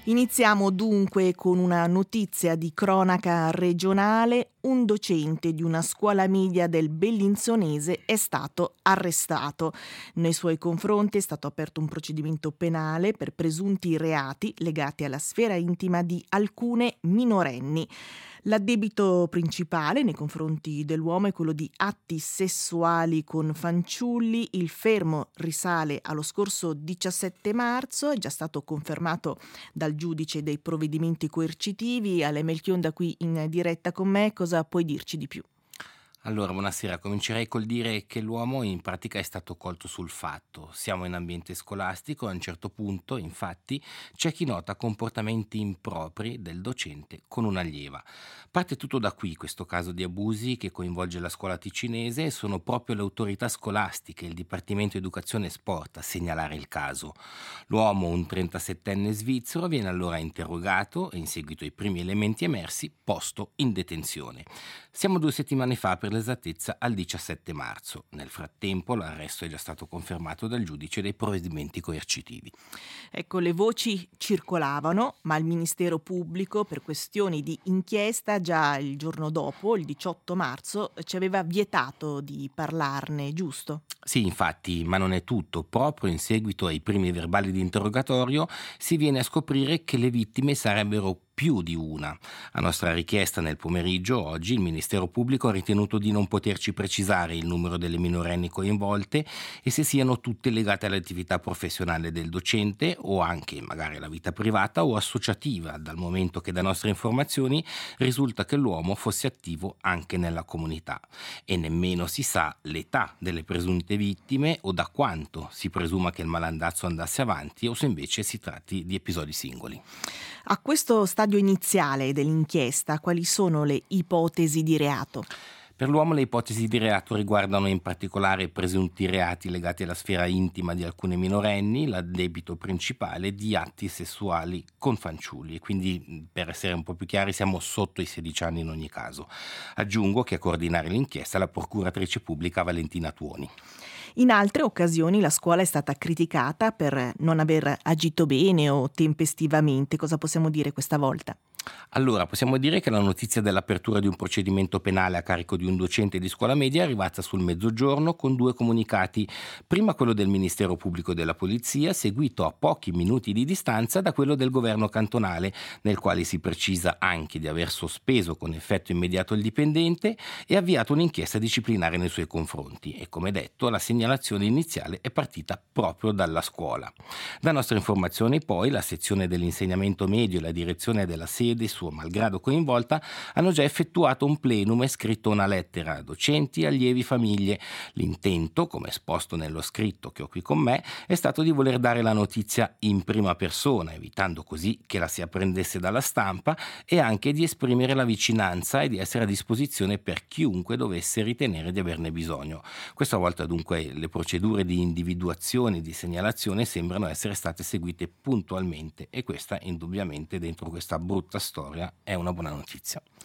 Iniziamo dunque con una notizia di cronaca regionale. Un docente di una scuola media del Bellinzonese è stato arrestato. Nei suoi confronti è stato aperto un procedimento penale per presunti reati legati alla sfera intima di alcune minorenni. L'addebito principale nei confronti dell'uomo è quello di atti sessuali con fanciulli. Il fermo risale allo scorso 17 marzo, è già stato confermato dal giudice dei provvedimenti coercitivi. Ale Melchionda qui in diretta con me, cosa puoi dirci di più? Allora, buonasera. Comincerei col dire che l'uomo in pratica è stato colto sul fatto. Siamo in ambiente scolastico e a un certo punto, infatti, c'è chi nota comportamenti impropri del docente con un'allieva. Parte tutto da qui questo caso di abusi che coinvolge la scuola ticinese e sono proprio le autorità scolastiche e il Dipartimento Educazione e Sport a segnalare il caso. L'uomo, un 37enne svizzero, viene allora interrogato e in seguito ai primi elementi emersi posto in detenzione. Siamo 2 settimane fa, per l'esattezza al 17 marzo. Nel frattempo l'arresto è già stato confermato dal giudice dei provvedimenti coercitivi. Ecco, le voci circolavano, ma il Ministero Pubblico, per questioni di inchiesta, già il giorno dopo, il 18 marzo, ci aveva vietato di parlarne, giusto? Sì, infatti, ma non è tutto. Proprio in seguito ai primi verbali di interrogatorio si viene a scoprire che le vittime sarebbero più di una. A nostra richiesta nel pomeriggio, oggi, il Ministero Pubblico ha ritenuto di non poterci precisare il numero delle minorenni coinvolte e se siano tutte legate all'attività professionale del docente o anche magari alla vita privata o associativa, dal momento che da nostre informazioni risulta che l'uomo fosse attivo anche nella comunità e nemmeno si sa l'età delle presunte vittime o da quanto si presuma che il malandazzo andasse avanti o se invece si tratti di episodi singoli. A questo stadio iniziale dell'inchiesta, quali sono le ipotesi di reato? Per l'uomo le ipotesi di reato riguardano in particolare presunti reati legati alla sfera intima di alcune minorenni, l'addebito principale di atti sessuali con fanciulli, e quindi per essere un po' più chiari siamo sotto i 16 anni in ogni caso. Aggiungo che a coordinare l'inchiesta è la procuratrice pubblica Valentina Tuoni. In altre occasioni la scuola è stata criticata per non aver agito bene o tempestivamente. Cosa possiamo dire questa volta? Allora, possiamo dire che la notizia dell'apertura di un procedimento penale a carico di un docente di scuola media è arrivata sul mezzogiorno con 2 comunicati. Prima quello del Ministero Pubblico della Polizia, seguito a pochi minuti di distanza da quello del governo cantonale, nel quale si precisa anche di aver sospeso con effetto immediato il dipendente e avviato un'inchiesta disciplinare nei suoi confronti. E come detto, la segnalazione iniziale è partita proprio dalla scuola. Da nostre informazioni poi la sezione dell'insegnamento medio e la direzione della sede, suo malgrado coinvolta, hanno già effettuato un plenum e scritto una lettera a docenti, allievi, famiglie. L'intento, come esposto nello scritto che ho qui con me, è stato di voler dare la notizia in prima persona, evitando così che la si apprendesse dalla stampa, e anche di esprimere la vicinanza e di essere a disposizione per chiunque dovesse ritenere di averne bisogno. Questa volta dunque le procedure di individuazione e di segnalazione sembrano essere state seguite puntualmente e questa indubbiamente dentro questa brutta storia è una buona notizia.